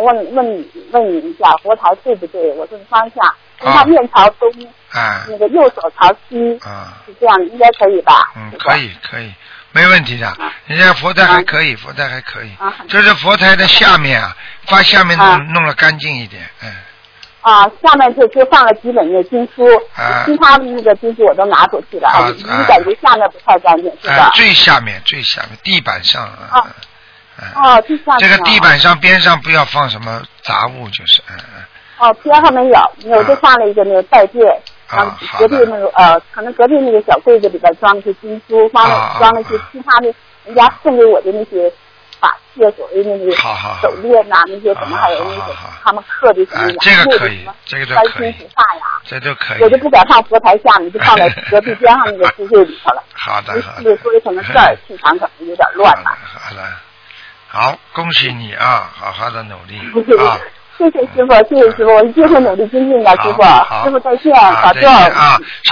问你一下，佛台对不对？我问方向，因为它面朝东，那个右手朝西，是这样，应该可以吧？ 可以，没问题的。人家佛台还可以，佛台还可以，就是佛台的下面啊，把下面弄了干净一点， 下面就放了几本那经书，其他的那个经书我都拿出去了，你感觉下面不太干净是吧？ 最下面地板上最下面这个地板上边上不要放什么杂物，就是边上没有，我就放了一个那个拜垫，隔壁那个可能隔壁那个小柜子里边装了些经书，装了些其他的人家送给我的那些法器所谓那个手链呐，那些什么还有那个他们刻的什么这个可以，这个都可以，这都可以。 我就不敢放佛台下面，就放在隔壁边上那个书柜里头了。 好的。 所以可能这儿气场可能有点乱吧。 好的，好，恭喜你啊，好好的努力啊。 谢谢师傅，我一定会努力精进的，师傅。师傅再见，保重。